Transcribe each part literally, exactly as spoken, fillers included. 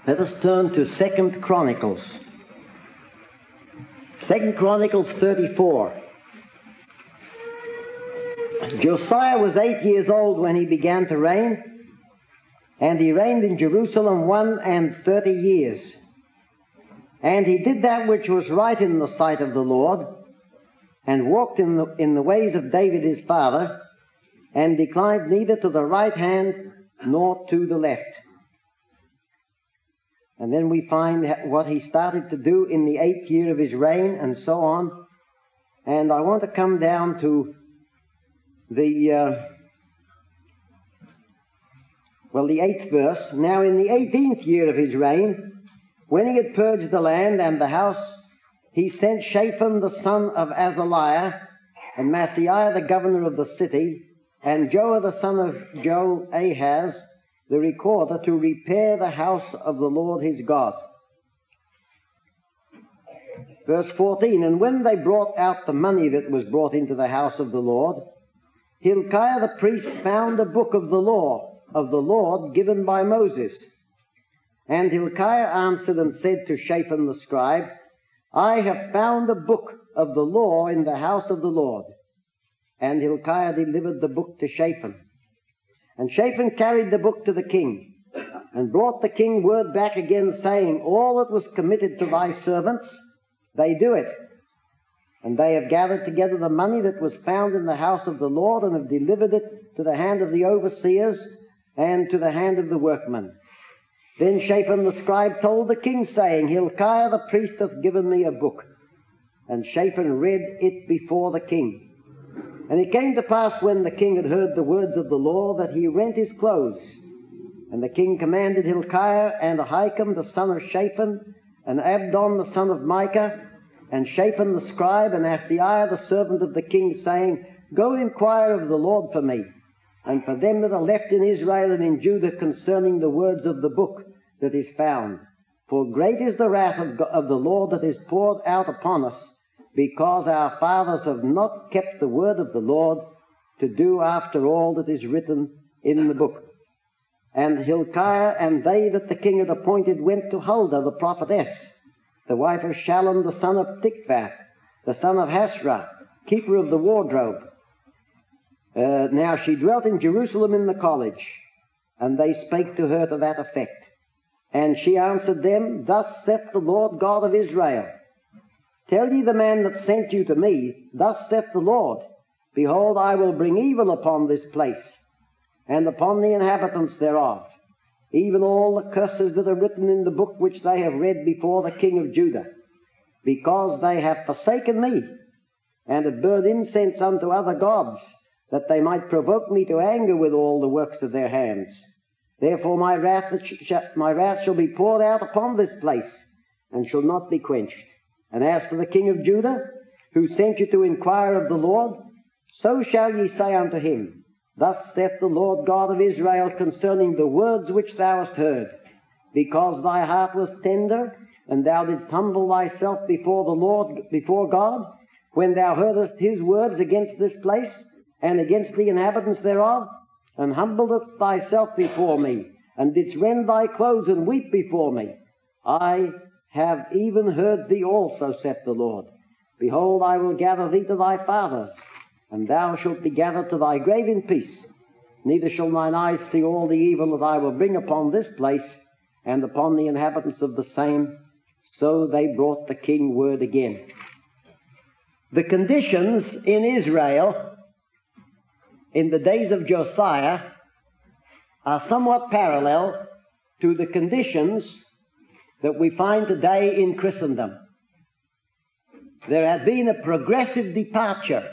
Let us turn to Second Chronicles. Second Chronicles thirty-four. Josiah was eight years old when he began to reign, and he reigned in Jerusalem one and thirty years. And he did that which was right in the sight of the Lord, and walked in the, in the ways of David his father, and declined neither to the right hand nor to the left. And then we find what he started to do in the eighth year of his reign, and so on. And I want to come down to the, uh, well, the eighth verse. Now in the eighteenth year of his reign, when he had purged the land and the house, he sent Shaphan the son of Azaliah, and Maaseiah the governor of the city, and Joah the son of Joahaz, the recorder, to repair the house of the Lord his God. Verse fourteen, and when they brought out the money that was brought into the house of the Lord, Hilkiah the priest found a book of the law of the Lord given by Moses. And Hilkiah answered and said to Shaphan the scribe, I have found a book of the law in the house of the Lord. And Hilkiah delivered the book to Shaphan. And Shaphan carried the book to the king, and brought the king word back again, saying, all that was committed to thy servants, they do it. And they have gathered together the money that was found in the house of the Lord, and have delivered it to the hand of the overseers, and to the hand of the workmen. Then Shaphan the scribe told the king, saying, Hilkiah the priest hath given me a book. And Shaphan read it before the king. And it came to pass, when the king had heard the words of the law, that he rent his clothes. And the king commanded Hilkiah and Ahikam the son of Shaphan, and Abdon the son of Micah, and Shaphan the scribe, and Maaseiah the servant of the king, saying, go inquire of the Lord for me, and for them that are left in Israel and in Judah, concerning the words of the book that is found. For great is the wrath of, God, of the Lord that is poured out upon us, because our fathers have not kept the word of the Lord, to do after all that is written in the book. And Hilkiah and they that the king had appointed went to Huldah the prophetess, the wife of Shallum the son of Tikvath, the son of Hasrah, keeper of the wardrobe. Uh, now she dwelt in Jerusalem in the college, and they spake to her to that effect. And she answered them, thus saith the Lord God of Israel, tell ye the man that sent you to me, thus saith the Lord, behold, I will bring evil upon this place, and upon the inhabitants thereof, even all the curses that are written in the book which they have read before the king of Judah, because they have forsaken me, and have burned incense unto other gods, that they might provoke me to anger with all the works of their hands. Therefore my wrath, my wrath shall be poured out upon this place, and shall not be quenched. And as for the king of Judah, who sent you to inquire of the Lord, so shall ye say unto him, thus saith the Lord God of Israel concerning the words which thou hast heard, because thy heart was tender, and thou didst humble thyself before the Lord, before God, when thou heardest his words against this place, and against the inhabitants thereof, and humbledst thyself before me, and didst rend thy clothes and weep before me. I have even heard thee also, saith the Lord. Behold, I will gather thee to thy fathers, and thou shalt be gathered to thy grave in peace. Neither shall thine eyes see all the evil that I will bring upon this place, and upon the inhabitants of the same. So they brought the king word again. The conditions in Israel in the days of Josiah are somewhat parallel to the conditions that we find today in Christendom. There has been a progressive departure.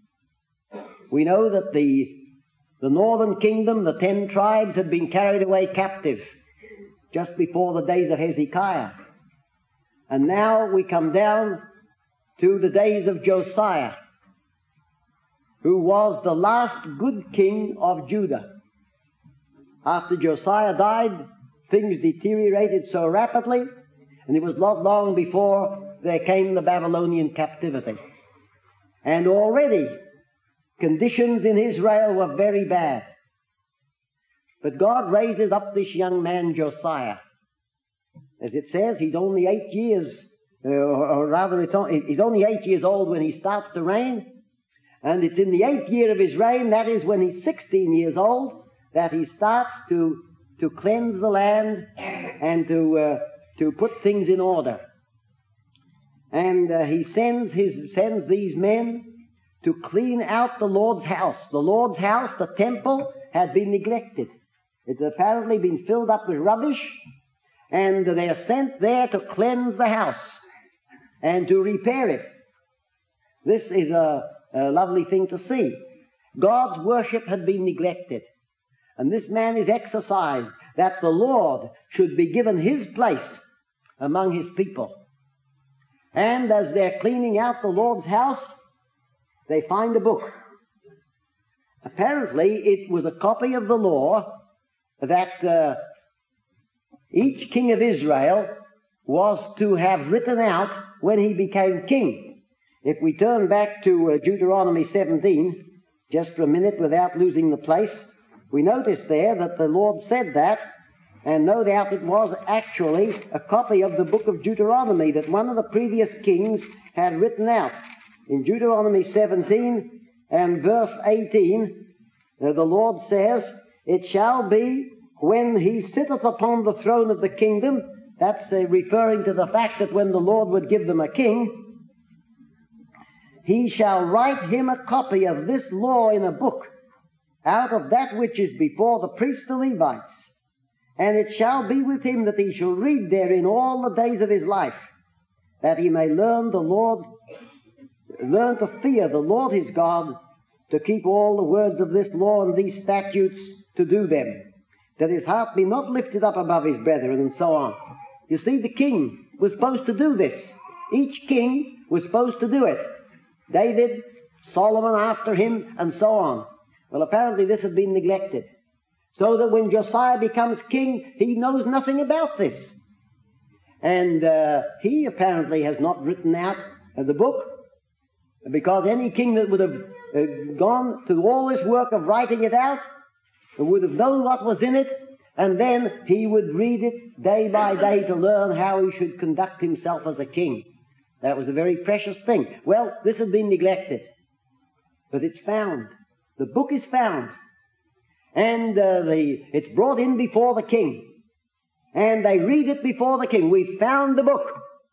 We know that the, the northern kingdom, the ten tribes, had been carried away captive just before the days of Hezekiah. And now we come down to the days of Josiah, who was the last good king of Judah. After Josiah died, things deteriorated so rapidly, and it was not long before there came the Babylonian captivity. And already conditions in Israel were very bad. But God raises up this young man Josiah, As it says, he's only eight years, uh, or, or rather it's on, he's only eight years old when he starts to reign. And it's in the eighth year of his reign, that is when he's sixteen years old, that he starts to, to cleanse the land and to, uh, to put things in order. And uh, he sends his, sends these men to clean out the Lord's house. The Lord's house, the temple, had been neglected. It's apparently been filled up with rubbish, and they are sent there to cleanse the house and to repair it. This is a, a lovely thing to see. God's worship had been neglected, and this man is exercised that the Lord should be given his place among his people. And as they're cleaning out the Lord's house, they find a book. Apparently, it was a copy of the law that uh, each king of Israel was to have written out when he became king. If we turn back to uh, Deuteronomy seventeen, just for a minute without losing the place, we notice there that the Lord said that, and no doubt it was actually a copy of the book of Deuteronomy that one of the previous kings had written out. In Deuteronomy seventeen and verse eighteen, uh, the Lord says, "It shall be when he sitteth upon the throne of the kingdom," that's uh, referring to the fact that when the Lord would give them a king, "he shall write him a copy of this law in a book, out of that which is before the priests the Levites. And it shall be with him that he shall read therein all the days of his life, that he may learn the Lord, learn to fear the Lord his God, to keep all the words of this law and these statutes, to do them, that his heart be not lifted up above his brethren," and so on. You see, the king was supposed to do this. Each king was supposed to do it. David, Solomon after him, and so on. Well, apparently this had been neglected. So that when Josiah becomes king, he knows nothing about this. And uh, he apparently has not written out uh, the book, because any king that would have uh, gone through all this work of writing it out would have known what was in it, and then he would read it day by day to learn how he should conduct himself as a king. That was a very precious thing. Well, this had been neglected, but it's found. The book is found. And uh, the, it's brought in before the king. And they read it before the king. We found the book.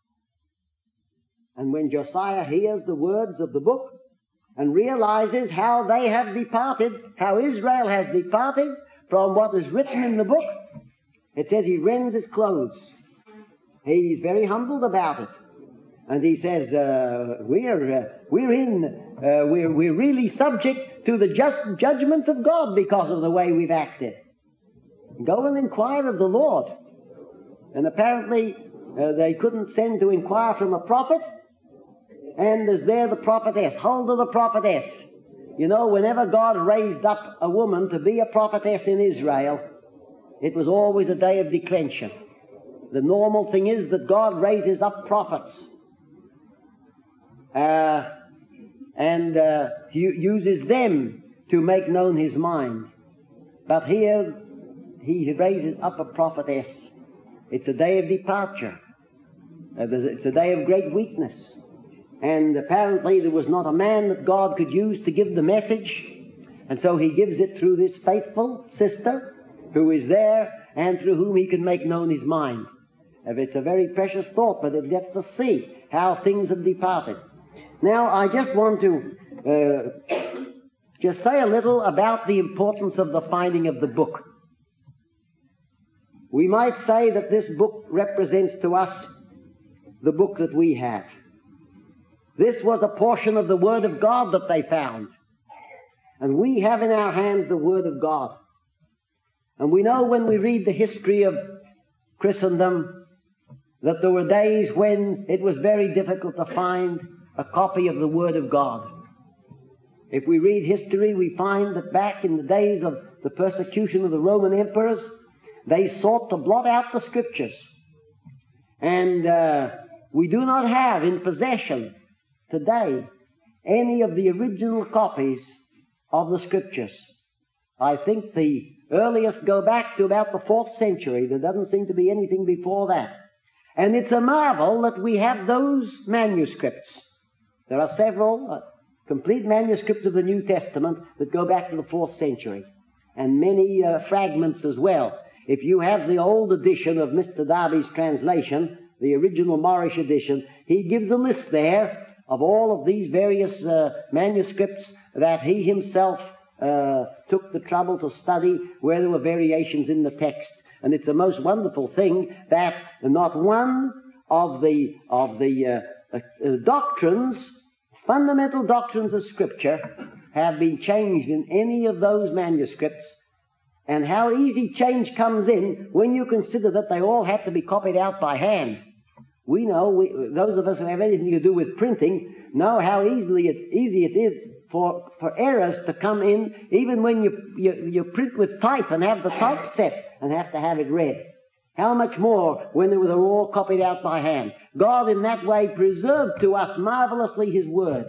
And when Josiah hears the words of the book and realizes how they have departed, how Israel has departed from what is written in the book, it says he rends his clothes. He's very humbled about it. And he says, uh, we're, uh, we're in, uh, we're, we're really subject to the just judgments of God because of the way we've acted. Go and inquire of the Lord. And apparently, uh, they couldn't send to inquire from a prophet. And there's there the prophetess, Huldah the prophetess. You know, whenever God raised up a woman to be a prophetess in Israel, it was always a day of declension. The normal thing is that God raises up prophets. Uh, and uh, he uses them to make known his mind. But here, he raises up a prophetess. It's a day of departure. Uh, it's a day of great weakness. And apparently there was not a man that God could use to give the message. And so he gives it through this faithful sister who is there and through whom he can make known his mind. It's a very precious thought, but it gets to see how things have departed. Now, I just want to uh, just say a little about the importance of the finding of the book. We might say that this book represents to us the book that we have. This was a portion of the Word of God that they found. And we have in our hands the Word of God. And we know when we read the history of Christendom that there were days when it was very difficult to find a copy of the Word of God. If we read history, we find that back in the days of the persecution of the Roman emperors, they sought to blot out the Scriptures. And uh, we do not have in possession today any of the original copies of the Scriptures. I think the earliest go back to about the fourth century. There doesn't seem to be anything before that. And it's a marvel that we have those manuscripts. There are several uh, complete manuscripts of the New Testament that go back to the fourth century, and many uh, fragments as well. If you have the old edition of Mister Darby's translation, the original Morrish edition, he gives a list there of all of these various uh, manuscripts that he himself uh, took the trouble to study, where there were variations in the text. And it's a most wonderful thing that not one of the of the uh, uh, doctrines, fundamental doctrines of Scripture, have been changed in any of those manuscripts. And how easy change comes in when you consider that they all have to be copied out by hand. We know, we, those of us who have anything to do with printing, know how easily it, easy it is for, for errors to come in, even when you, you, you print with type and have the typeset and have to have it read. How much more when they were all copied out by hand? God in that way preserved to us marvelously His Word.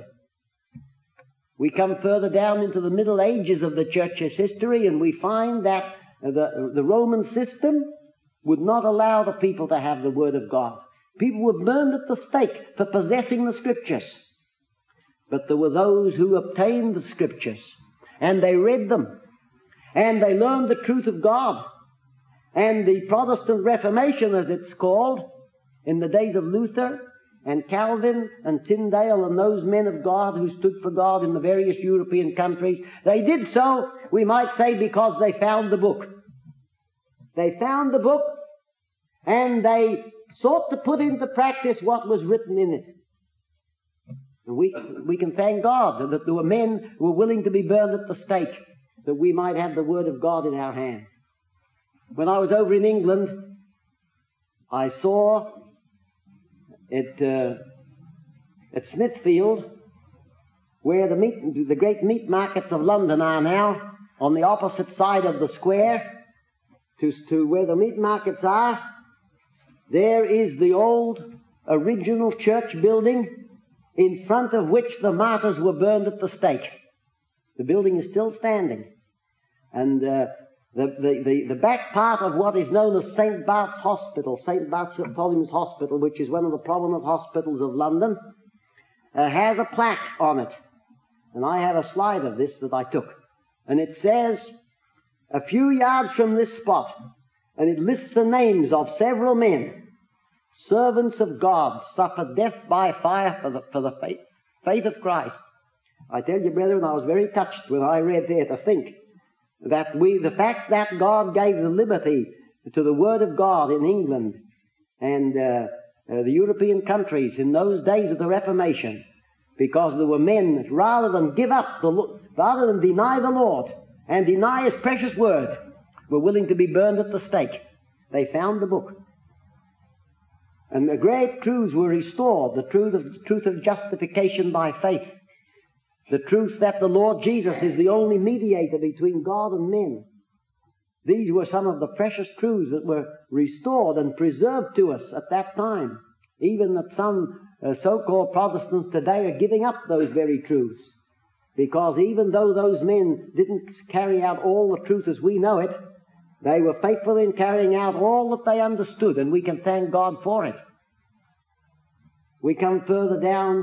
We come further down into the Middle Ages of the Church's history, and we find that the, the Roman system would not allow the people to have the Word of God. People were burned at the stake for possessing the Scriptures. But there were those who obtained the Scriptures, and they read them, and they learned the truth of God. And the Protestant Reformation, as it's called, in the days of Luther and Calvin and Tyndale and those men of God who stood for God in the various European countries, they did so, we might say, because they found the book. They found the book, and they sought to put into practice what was written in it. And we, we can thank God that there were men who were willing to be burned at the stake, that we might have the Word of God in our hand. When I was over in England, I saw At, uh, at Smithfield, where the, meat, the great meat markets of London are now, on the opposite side of the square to, to where the meat markets are, there is the old original church building in front of which the martyrs were burned at the stake. The building is still standing. And uh, The, the, the, the back part of what is known as Saint Bart's Hospital, Saint Bartholomew's Hospital, which is one of the prominent hospitals of London, uh, has a plaque on it. And I have a slide of this that I took. And it says, a few yards from this spot, and it lists the names of several men, servants of God, suffered death by fire for the, for the faith, faith of Christ. I tell you, brethren, I was very touched when I read there to think that we, the fact that God gave the liberty to the Word of God in England and uh, uh, the European countries in those days of the Reformation, because there were men, rather than give up, the, rather than deny the Lord and deny His precious Word, were willing to be burned at the stake. They found the book. And the great truths were restored, the truth of, truth of justification by faith, the truth that the Lord Jesus is the only mediator between God and men. These were some of the precious truths that were restored and preserved to us at that time. Even that some uh, so-called Protestants today are giving up those very truths. Because even though those men didn't carry out all the truth as we know it, they were faithful in carrying out all that they understood, and we can thank God for it. We come further down,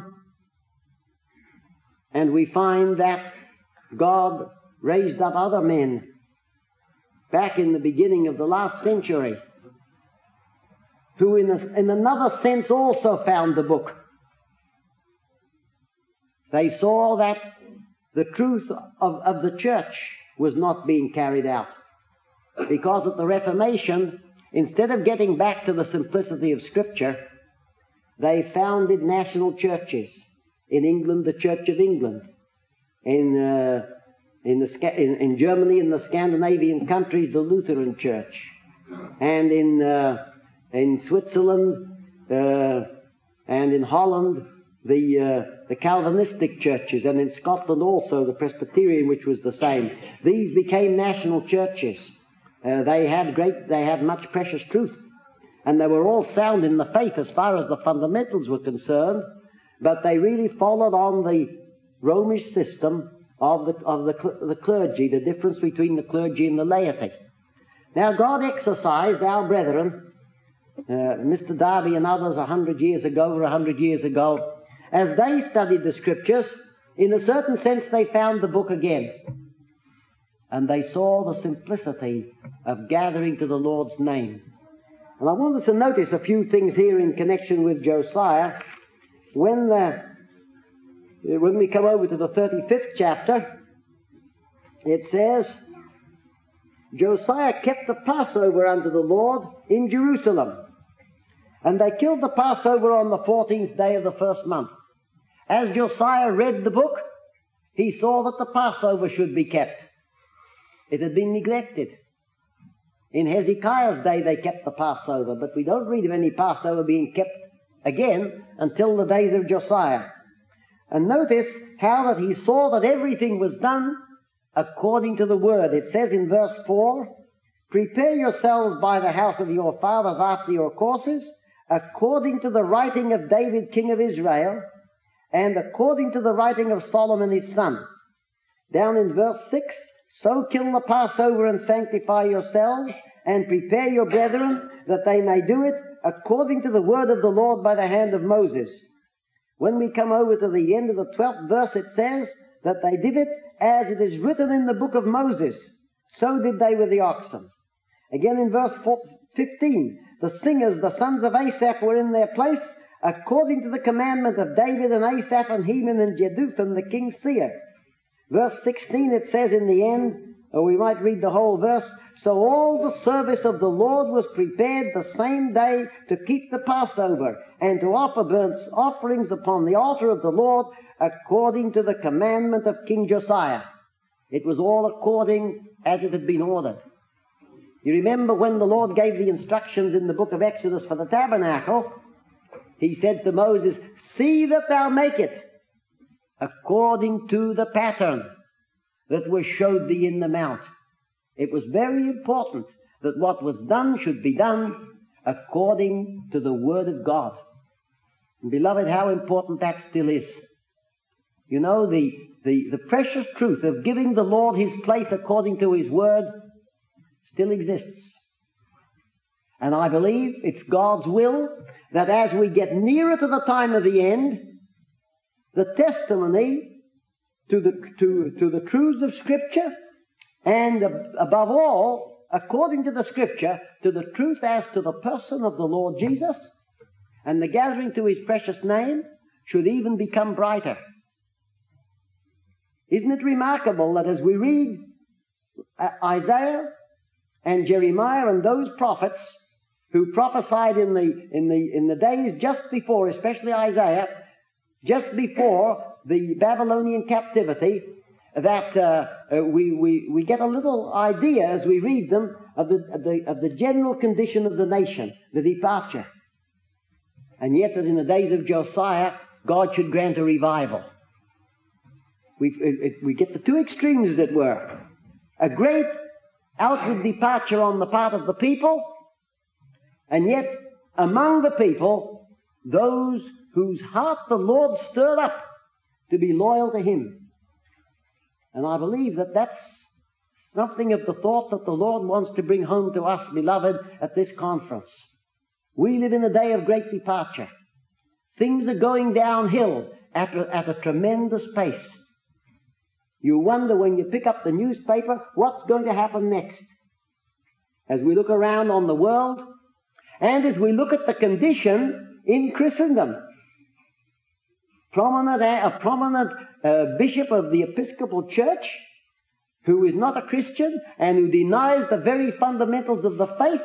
and we find that God raised up other men back in the beginning of the last century who in, a, in another sense also found the book. They saw that the truth of, of the church was not being carried out. Because at the Reformation, instead of getting back to the simplicity of Scripture, they founded national churches. In England, the Church of England. In, uh, in, the, in, in Germany, in the Scandinavian countries, the Lutheran Church. And in, uh, in Switzerland uh, and in Holland, the, uh, the Calvinistic churches. And in Scotland also, the Presbyterian, which was the same. These became national churches. Uh, they had great, they had much precious truth. And they were all sound in the faith as far as the fundamentals were concerned. But they really followed on the Romish system of, the, of the, the clergy, the difference between the clergy and the laity. Now, God exercised our brethren uh, Mister Darby and others a hundred years ago or a hundred years ago, as they studied the Scriptures, in a certain sense they found the book again. And they saw the simplicity of gathering to the Lord's name. And I want us to notice a few things here in connection with Josiah. When, the, when we come over to the thirty-fifth chapter, it says, Josiah kept the Passover unto the Lord in Jerusalem. And they killed the Passover on the fourteenth day of the first month. As Josiah read the book, he saw that the Passover should be kept. It had been neglected. In Hezekiah's day they kept the Passover, but we don't read of any Passover being kept again until the days of Josiah. And notice how that he saw that everything was done according to the word. It says in verse four, prepare yourselves by the house of your fathers after your courses, according to the writing of David king of Israel, and according to the writing of Solomon his son. Down in verse six, so kill the Passover and sanctify yourselves, and prepare your brethren, that they may do it according to the word of the Lord by the hand of Moses. When we come over to the end of the twelfth verse, it says that they did it as it is written in the book of Moses. So did they with the oxen. Again in verse fifteen, the singers, the sons of Asaph, were in their place, according to the commandment of David and Asaph and Heman and Jeduthun the king's seer. Verse sixteen, it says in the end, or we might read the whole verse, so all the service of the Lord was prepared the same day to keep the Passover, and to offer burnt offerings upon the altar of the Lord, according to the commandment of King Josiah. It was all according as it had been ordered. You remember when the Lord gave the instructions in the book of Exodus for the tabernacle, he said to Moses, see that thou make it according to the pattern that was showed thee in the mount. It was very important that what was done should be done according to the word of God. And beloved, how important that still is. You know, the, the, the precious truth of giving the Lord his place according to his word still exists. And I believe it's God's will that as we get nearer to the time of the end, the testimony to the, to, to the truths of Scripture, and above all, according to the Scripture, to the truth as to the person of the Lord Jesus, and the gathering to his precious name, should even become brighter. Isn't it remarkable that as we read Isaiah and Jeremiah and those prophets who prophesied in the, in the, in the days just before, especially Isaiah, just before the Babylonian captivity, that uh, uh, we, we, we get a little idea as we read them of the, of, the, of the general condition of the nation, the departure. And yet that in the days of Josiah, God should grant a revival. We, it, we get the two extremes, as it were. A great outward departure on the part of the people, and yet among the people, those whose heart the Lord stirred up to be loyal to him. And I believe that that's something of the thought that the Lord wants to bring home to us, beloved, at this conference. We live in a day of great departure. Things are going downhill at a, at a tremendous pace. You wonder when you pick up the newspaper, what's going to happen next? As we look around on the world, and as we look at the condition in Christendom. Prominent, a prominent uh, bishop of the Episcopal Church, who is not a Christian and who denies the very fundamentals of the faith,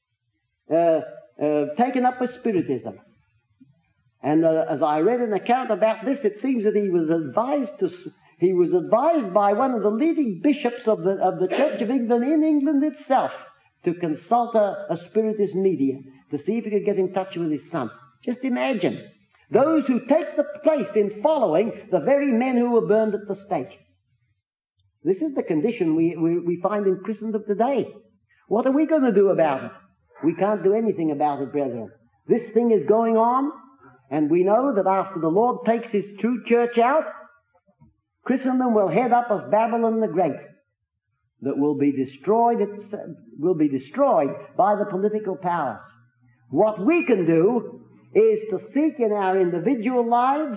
uh, uh, taken up with Spiritism. And uh, as I read an account about this, it seems that he was advised to, he was advised by one of the leading bishops of the of the Church of England in England itself to consult a, a Spiritist medium to see if he could get in touch with his son. Just imagine. Those who take the place in following the very men who were burned at the stake. This is the condition we, we, we find in Christendom today. What are we going to do about it? We can't do anything about it, brethren. This thing is going on, and we know that after the Lord takes his true church out, Christendom will head up as Babylon the Great, that will be destroyed, will be destroyed by the political powers. What we can do is to seek in our individual lives,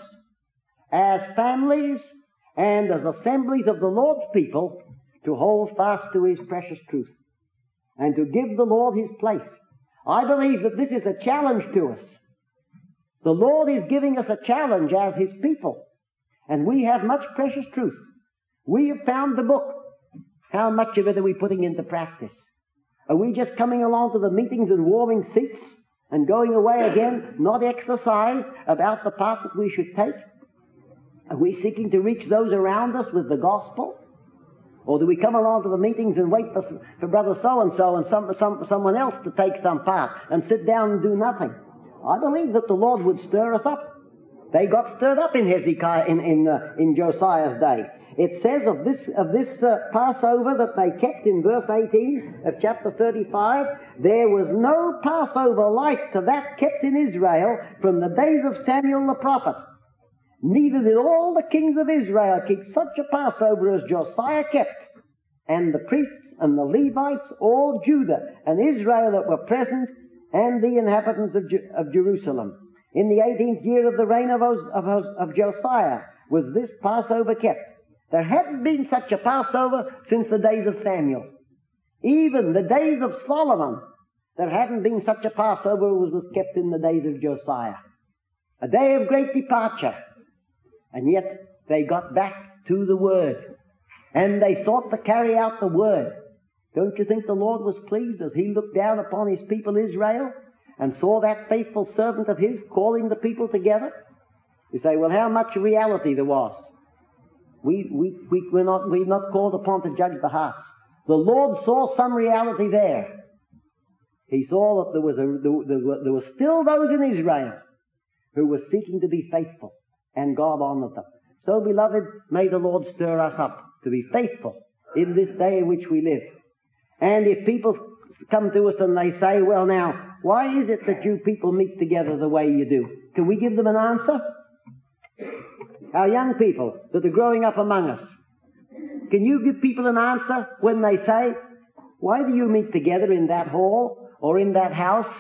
as families, and as assemblies of the Lord's people, to hold fast to His precious truth and to give the Lord His place. I believe that this is a challenge to us. The Lord is giving us a challenge as His people, and we have much precious truth. We have found the book. How much of it are we putting into practice? Are we just coming along to the meetings and warming seats and going away again, not exercised about the part that we should take? Are we seeking to reach those around us with the gospel? Or do we come along to the meetings and wait for, for Brother so-and-so and some, some, someone else to take some part and sit down and do nothing? I believe that the Lord would stir us up. They got stirred up in Hezekiah, in, in, uh, in Josiah's day. It says of this, of this uh, Passover that they kept in verse eighteen of chapter thirty-five, there was no Passover like to that kept in Israel from the days of Samuel the prophet. Neither did all the kings of Israel keep such a Passover as Josiah kept, and the priests and the Levites, all Judah and Israel that were present, and the inhabitants of, Je- of Jerusalem. In the eighteenth year of the reign of, Os- of, Os- of Josiah was this Passover kept. There hadn't been such a Passover since the days of Samuel. Even the days of Solomon, there hadn't been such a Passover as was kept in the days of Josiah. A day of great departure. And yet they got back to the Word. And they sought to carry out the Word. Don't you think the Lord was pleased as He looked down upon His people Israel and saw that faithful servant of His calling the people together? You say, well, how much reality there was. We, we, we, we're not, we're not called upon to judge the hearts. The Lord saw some reality there. He saw that there was, a, there, there, there were still those in Israel who were seeking to be faithful, and God honored them. So, beloved, may the Lord stir us up to be faithful in this day in which we live. And if people come to us and they say, well now, why is it that you people meet together the way you do? Can we give them an answer? Our young people that are growing up among us, can you give people an answer when they say, why do you meet together in that hall or in that house?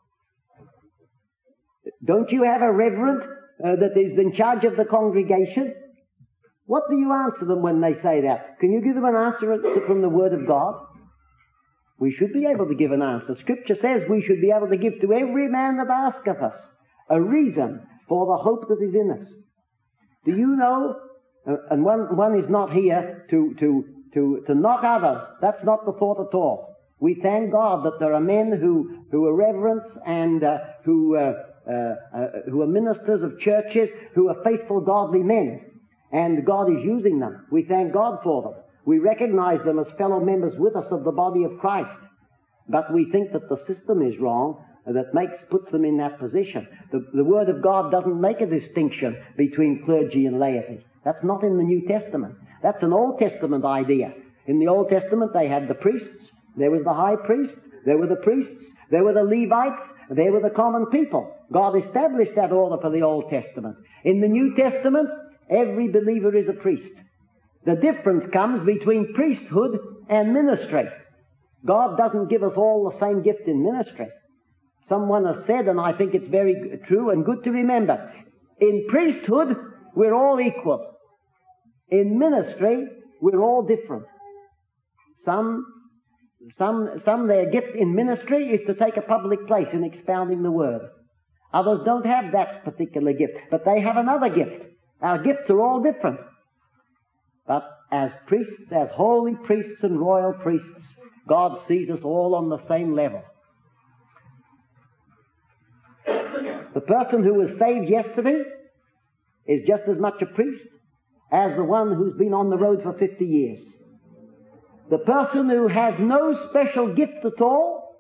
Don't you have a reverend uh, that is in charge of the congregation? What do you answer them when they say that? Can you give them an answer from the Word of God? We should be able to give an answer. Scripture says we should be able to give to every man that asketh us a reason for the hope that is in us. Do you know, uh, and one, one is not here to, to, to, to knock others. That's not the thought at all. We thank God that there are men who, who are reverends and uh, who, uh, uh, uh, who are ministers of churches, who are faithful, godly men. And God is using them. We thank God for them. We recognize them as fellow members with us of the body of Christ. But we think that the system is wrong that makes, puts them in that position. The, the Word of God doesn't make a distinction between clergy and laity. That's not in the New Testament. That's an Old Testament idea. In the Old Testament they had the priests, there was the high priest, there were the priests, there were the Levites, there were the common people. God established that order for the Old Testament. In the New Testament, every believer is a priest. The difference comes between priesthood and ministry. God doesn't give us all the same gift in ministry. Someone has said, and I think it's very true and good to remember, in priesthood, we're all equal. In ministry, we're all different. Some, some, some their gift in ministry is to take a public place in expounding the Word. Others don't have that particular gift, but they have another gift. Our gifts are all different. But as priests, as holy priests and royal priests, God sees us all on the same level. The person who was saved yesterday is just as much a priest as the one who's been on the road for fifty years. The person who has no special gift at all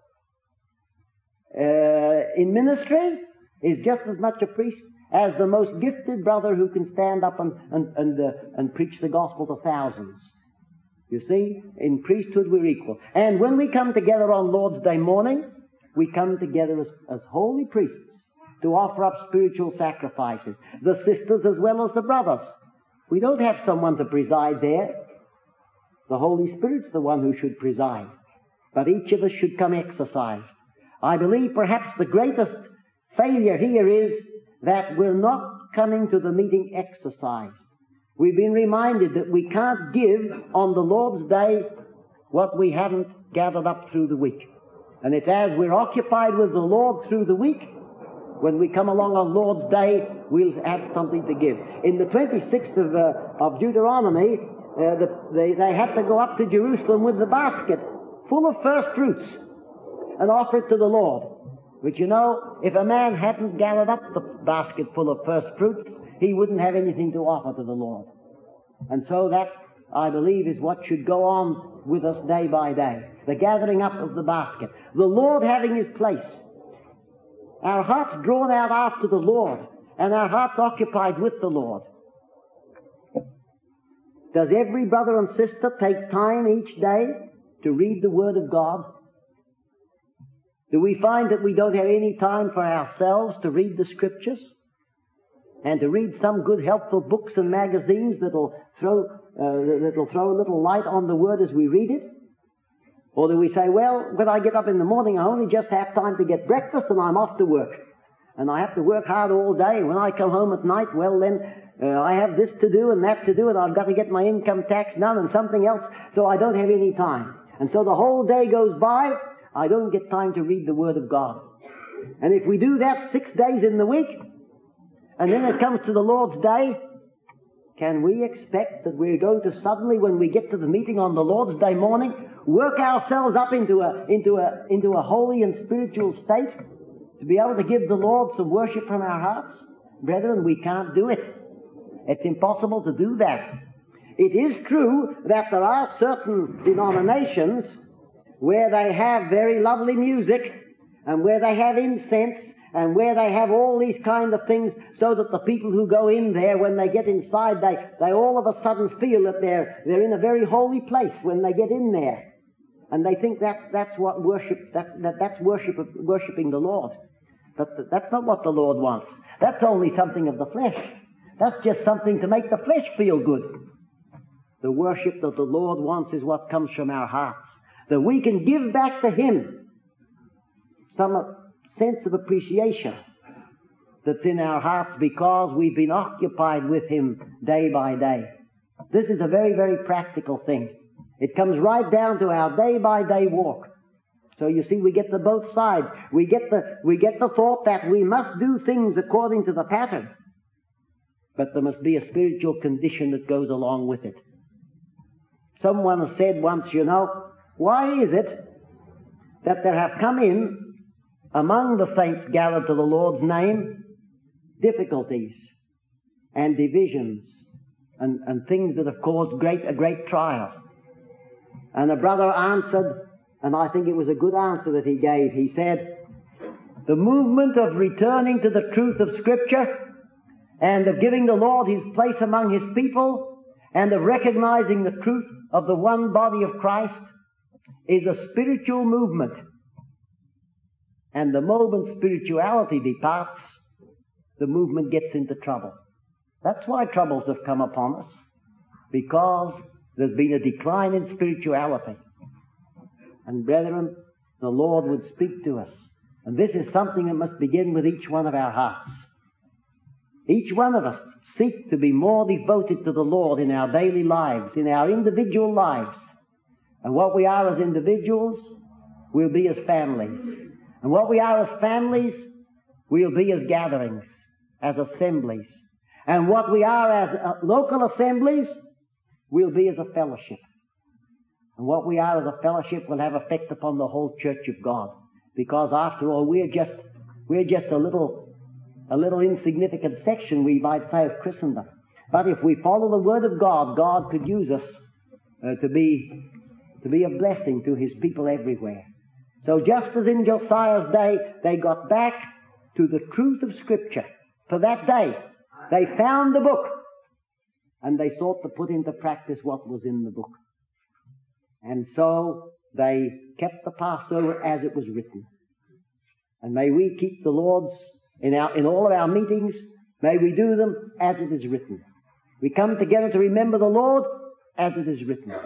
uh, in ministry is just as much a priest as the most gifted brother who can stand up and, and, and, uh, and preach the gospel to thousands. You see, in priesthood we're equal. And when we come together on Lord's Day morning, we come together as, as holy priests to offer up spiritual sacrifices. The sisters as well as the brothers. We don't have someone to preside there. The Holy Spirit's the one who should preside. But each of us should come exercised. I believe perhaps the greatest failure here is that we're not coming to the meeting exercised. We've been reminded that we can't give on the Lord's Day what we haven't gathered up through the week. And it's as we're occupied with the Lord through the week, when we come along on Lord's Day, we'll have something to give. In the twenty-sixth of, uh, of Deuteronomy, uh, the, they, they had to go up to Jerusalem with the basket full of first fruits and offer it to the Lord. But you know, if a man hadn't gathered up the basket full of first fruits, he wouldn't have anything to offer to the Lord. And so that, I believe, is what should go on with us day by day. The gathering up of the basket. The Lord having His place. Our hearts drawn out after the Lord, and our hearts occupied with the Lord. Does every brother and sister take time each day to read the Word of God? Do we find that we don't have any time for ourselves to read the Scriptures? And to read some good helpful books and magazines that'll throw, uh, that'll throw a little light on the Word as we read it? Or do we say, well, when I get up in the morning, I only just have time to get breakfast and I'm off to work. And I have to work hard all day. When I come home at night, well then, uh, I have this to do and that to do, and I've got to get my income tax done and something else, so I don't have any time. And so the whole day goes by, I don't get time to read the Word of God. And if we do that six days in the week, and then it comes to the Lord's Day, can we expect that we're going to suddenly, when we get to the meeting on the Lord's Day morning, work ourselves up into a, into a, into a holy and spiritual state to be able to give the Lord some worship from our hearts? Brethren, we can't do it. It's impossible to do that. It is true that there are certain denominations where they have very lovely music and where they have incense and where they have all these kind of things, so that the people who go in there, when they get inside, they, they all of a sudden feel that they're, they're in a very holy place when they get in there. And they think that, that's what worship, that, that, that's worship of, worshiping the Lord. But that's not what the Lord wants. That's only something of the flesh. That's just something to make the flesh feel good. The worship that the Lord wants is what comes from our hearts. That we can give back to Him some sense of appreciation that's in our hearts because we've been occupied with Him day by day. This is a very, very practical thing. It comes right down to our day-by-day walk. So you see, we get the both sides. We get the, we get the thought that we must do things according to the pattern. But there must be a spiritual condition that goes along with it. Someone said once, you know, why is it that there have come in among the saints gathered to the Lord's name difficulties and divisions and, and things that have caused great a great trial? And a brother answered, and I think it was a good answer that he gave. He said, the movement of returning to the truth of Scripture and of giving the Lord His place among His people and of recognizing the truth of the one body of Christ is a spiritual movement. And the moment spirituality departs, the movement gets into trouble. That's why troubles have come upon us, because there's been a decline in spirituality. And brethren, the Lord would speak to us. And this is something that must begin with each one of our hearts. Each one of us seek to be more devoted to the Lord in our daily lives, in our individual lives. And what we are as individuals, we'll be as families. And what we are as families, we'll be as gatherings, as assemblies. And what we are as uh, local assemblies, we'll be as a fellowship. And what we are as a fellowship will have effect upon the whole church of God. Because after all, we're just, we're just a little, a little insignificant section, we might say, of Christendom. But if we follow the Word of God, God could use us uh, to be, to be a blessing to His people everywhere. So just as in Josiah's day, they got back to the truth of Scripture. For that day, they found the book, and they sought to put into practice what was in the book. And so they kept the Passover as it was written. And may we keep the Lord's, in, our, in all of our meetings, may we do them as it is written. We come together to remember the Lord as it is written.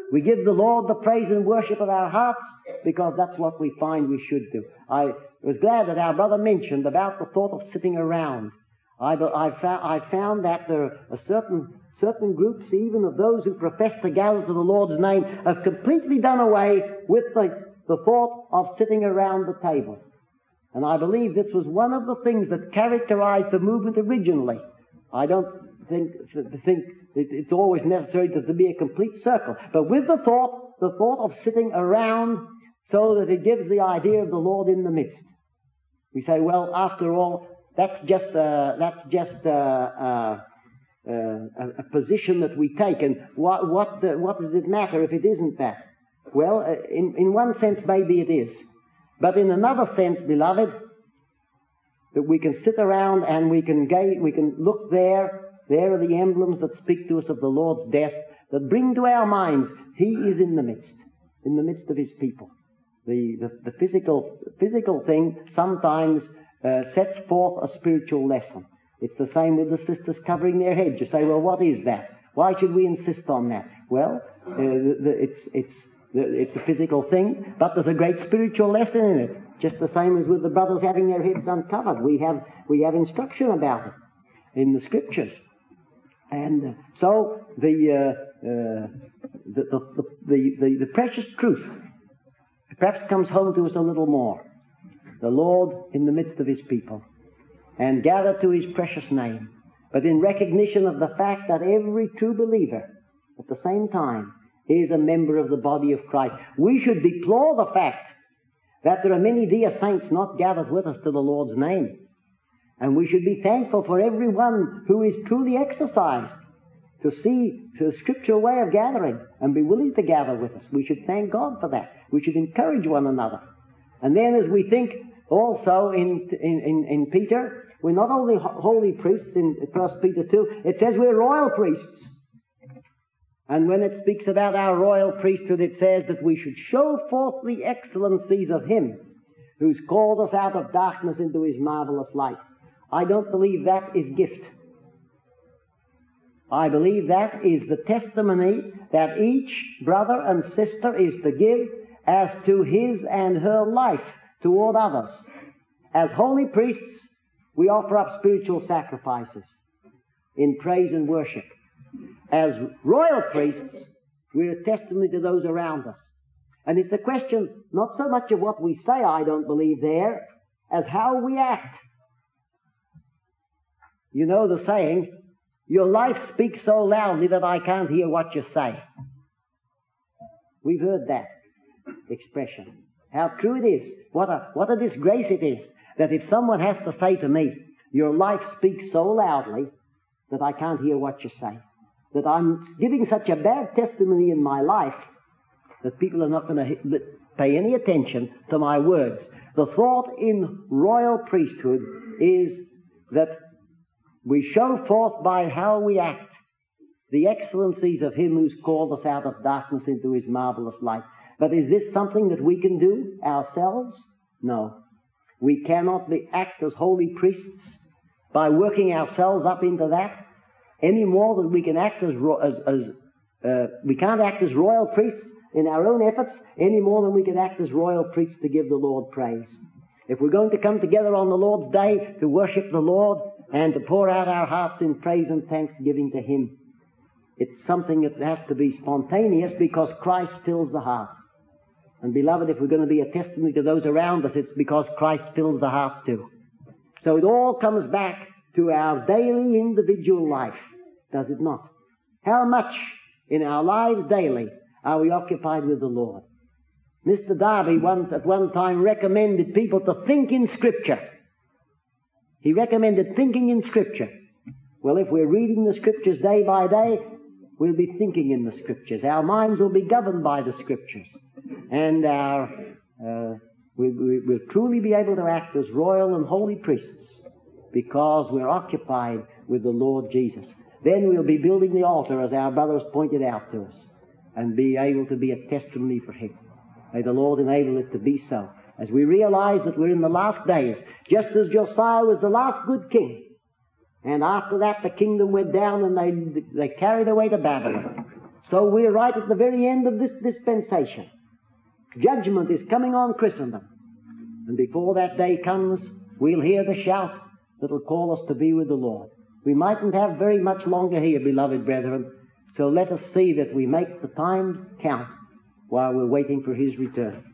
We give the Lord the praise and worship of our hearts because that's what we find we should do. I was glad that our brother mentioned about the thought of sitting around. I, I, found, I found that there are certain, certain groups, even of those who profess to gather to the Lord's name, have completely done away with the, the thought of sitting around the table. And I believe this was one of the things that characterized the movement originally. I don't think, think it's always necessary to, to be a complete circle. But with the thought, the thought of sitting around so that it gives the idea of the Lord in the midst. We say, well, after all, that's just, uh, that's just uh, uh, uh, a, a position that we take. And what, what, the, what does it matter if it isn't that? Well, uh, in, in one sense, maybe it is. But in another sense, beloved, that we can sit around and we can gaze, we can look there. There are the emblems that speak to us of the Lord's death, that bring to our minds He is in the midst, in the midst of His people. The, the, the physical, physical thing sometimes uh, sets forth a spiritual lesson. It's the same with the sisters covering their heads. You say, well, what is that? Why should we insist on that? Well, uh, the, the, it's, it's, the, it's a physical thing, but there's a great spiritual lesson in it. Just the same as with the brothers having their heads uncovered. We have, we have instruction about it in the Scriptures. And uh, so the, uh, uh, the, the, the, the, the precious truth perhaps comes home to us a little more. The Lord in the midst of His people and gathered to His precious name, but in recognition of the fact that every true believer at the same time is a member of the body of Christ. We should deplore the fact that there are many dear saints not gathered with us to the Lord's name. And we should be thankful for everyone who is truly exercised to see the scriptural way of gathering and be willing to gather with us. We should thank God for that. We should encourage one another. And then as we think also in, in, in, in Peter, we're not only holy priests in First Peter two, it says we're royal priests. And when it speaks about our royal priesthood, it says that we should show forth the excellencies of Him who's called us out of darkness into His marvelous light. I don't believe that is gift. I believe that is the testimony that each brother and sister is to give as to his and her life toward others. As holy priests, we offer up spiritual sacrifices in praise and worship. As royal priests, we're a testimony to those around us. And it's a question not so much of what we say, I don't believe there, as how we act. You know the saying, your life speaks so loudly that I can't hear what you say. We've heard that expression. How true it is. What a, what a disgrace it is that if someone has to say to me, your life speaks so loudly that I can't hear what you say. That I'm giving such a bad testimony in my life that people are not going to pay any attention to my words. The thought in royal priesthood is that we show forth by how we act the excellencies of Him who's called us out of darkness into His marvelous light. But is this something that we can do ourselves? No. We cannot be, act as holy priests by working ourselves up into that any more than we can act as, as, as uh, we can't act as royal priests in our own efforts any more than we can act as royal priests to give the Lord praise. If we're going to come together on the Lord's day to worship the Lord and to pour out our hearts in praise and thanksgiving to Him, it's something that has to be spontaneous because Christ fills the heart. And beloved, if we're going to be a testimony to those around us, it's because Christ fills the heart too. So it all comes back to our daily individual life, does it not? How much in our lives daily are we occupied with the Lord? Mister Darby once, at one time recommended people to think in Scripture. He recommended thinking in Scripture. Well, if we're reading the Scriptures day by day, we'll be thinking in the Scriptures. Our minds will be governed by the Scriptures. And our, uh, we, we, we'll truly be able to act as royal and holy priests because we're occupied with the Lord Jesus. Then we'll be building the altar, as our brothers pointed out to us, and be able to be a testimony for Him. May the Lord enable it to be so. As we realize that we're in the last days, just as Josiah was the last good king, and after that the kingdom went down and they, they carried away to Babylon. So we're right at the very end of this dispensation. Judgment is coming on Christendom. And before that day comes, we'll hear the shout that'll call us to be with the Lord. We mightn't have very much longer here, beloved brethren, so let us see that we make the time count while we're waiting for His return.